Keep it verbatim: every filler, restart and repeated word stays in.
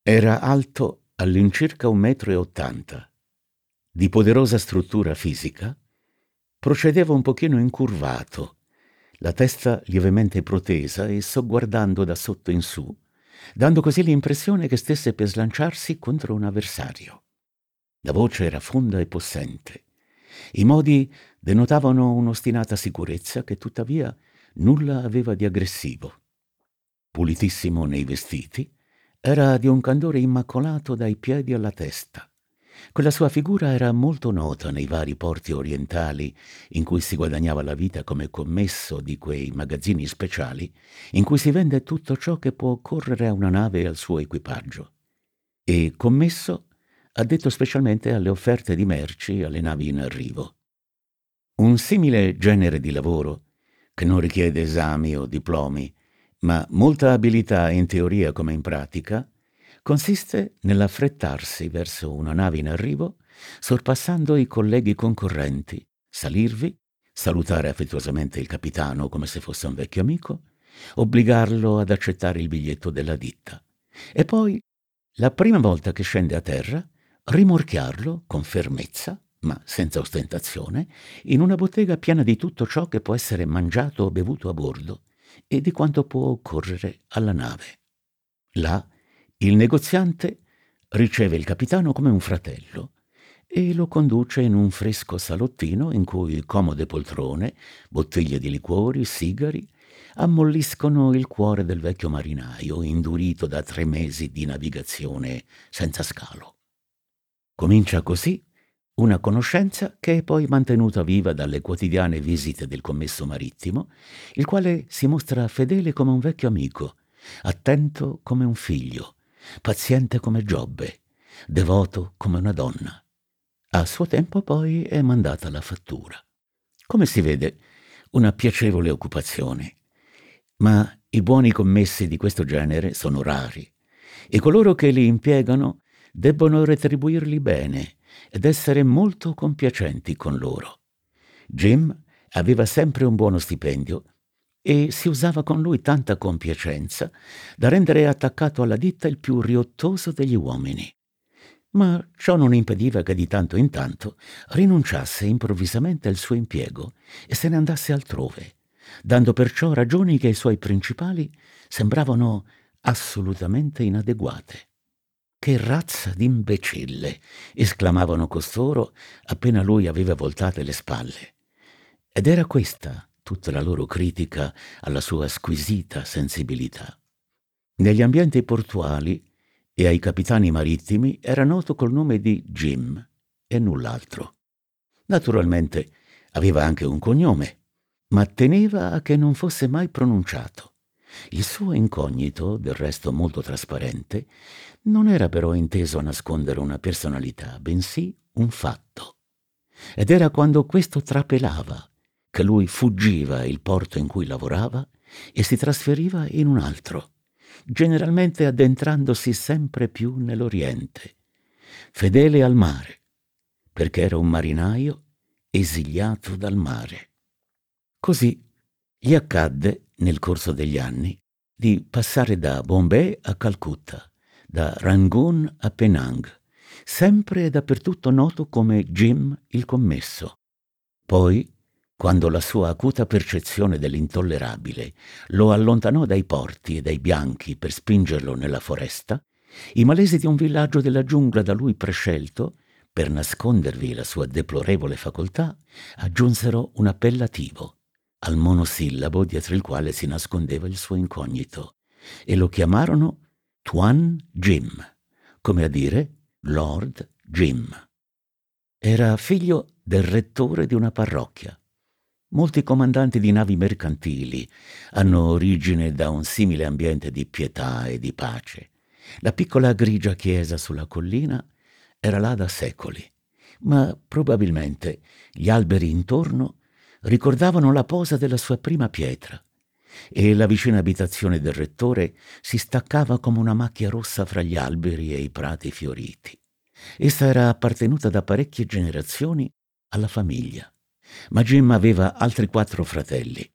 Era alto all'incirca un metro e ottanta, di poderosa struttura fisica, procedeva un pochino incurvato, la testa lievemente protesa e sogguardando da sotto in su, dando così l'impressione che stesse per slanciarsi contro un avversario. La voce era fonda e possente. I modi denotavano un'ostinata sicurezza che tuttavia nulla aveva di aggressivo. Pulitissimo nei vestiti, era di un candore immacolato dai piedi alla testa. Quella sua figura era molto nota nei vari porti orientali in cui si guadagnava la vita come commesso di quei magazzini speciali in cui si vende tutto ciò che può occorrere a una nave e al suo equipaggio. E commesso addetto specialmente alle offerte di merci alle navi in arrivo. Un simile genere di lavoro, che non richiede esami o diplomi, ma molta abilità in teoria come in pratica, consiste nell'affrettarsi verso una nave in arrivo, sorpassando i colleghi concorrenti, salirvi, salutare affettuosamente il capitano come se fosse un vecchio amico, obbligarlo ad accettare il biglietto della ditta e poi, la prima volta che scende a terra, rimorchiarlo con fermezza, ma senza ostentazione, in una bottega piena di tutto ciò che può essere mangiato o bevuto a bordo e di quanto può occorrere alla nave. Là, il negoziante riceve il capitano come un fratello e lo conduce in un fresco salottino in cui comode poltrone, bottiglie di liquori, sigari, ammolliscono il cuore del vecchio marinaio, indurito da tre mesi di navigazione senza scalo. Comincia così una conoscenza che è poi mantenuta viva dalle quotidiane visite del commesso marittimo, il quale si mostra fedele come un vecchio amico, attento come un figlio, paziente come Giobbe, devoto come una donna. A suo tempo poi è mandata la fattura. Come si vede, una piacevole occupazione. Ma i buoni commessi di questo genere sono rari e coloro che li impiegano debbono retribuirli bene ed essere molto compiacenti con loro. Jim aveva sempre un buono stipendio e si usava con lui tanta compiacenza da rendere attaccato alla ditta il più riottoso degli uomini. Ma ciò non impediva che di tanto in tanto rinunciasse improvvisamente al suo impiego e se ne andasse altrove, dando perciò ragioni che ai suoi principali sembravano assolutamente inadeguate. «Che razza d'imbecille!» esclamavano costoro appena lui aveva voltate le spalle. Ed era questa tutta la loro critica alla sua squisita sensibilità. Negli ambienti portuali e ai capitani marittimi era noto col nome di Jim e null'altro. Naturalmente aveva anche un cognome, ma teneva a che non fosse mai pronunciato. Il suo incognito, del resto molto trasparente, non era però inteso a nascondere una personalità, bensì un fatto. Ed era quando questo trapelava che lui fuggiva il porto in cui lavorava e si trasferiva in un altro, generalmente addentrandosi sempre più nell'Oriente, fedele al mare, perché era un marinaio esiliato dal mare. Così gli accadde, nel corso degli anni, di passare da Bombay a Calcutta, da Rangoon a Penang, sempre e dappertutto noto come Jim il commesso. Poi, quando la sua acuta percezione dell'intollerabile lo allontanò dai porti e dai bianchi per spingerlo nella foresta, i malesi di un villaggio della giungla da lui prescelto, per nascondervi la sua deplorevole facoltà, aggiunsero un appellativo al monosillabo dietro il quale si nascondeva il suo incognito, e lo chiamarono Tuan Jim, come a dire Lord Jim. Era figlio del rettore di una parrocchia. Molti comandanti di navi mercantili hanno origine da un simile ambiente di pietà e di pace. La piccola grigia chiesa sulla collina era là da secoli, ma probabilmente gli alberi intorno ricordavano la posa della sua prima pietra e la vicina abitazione del rettore si staccava come una macchia rossa fra gli alberi e i prati fioriti. Essa era appartenuta da parecchie generazioni alla famiglia. Ma Jim aveva altri quattro fratelli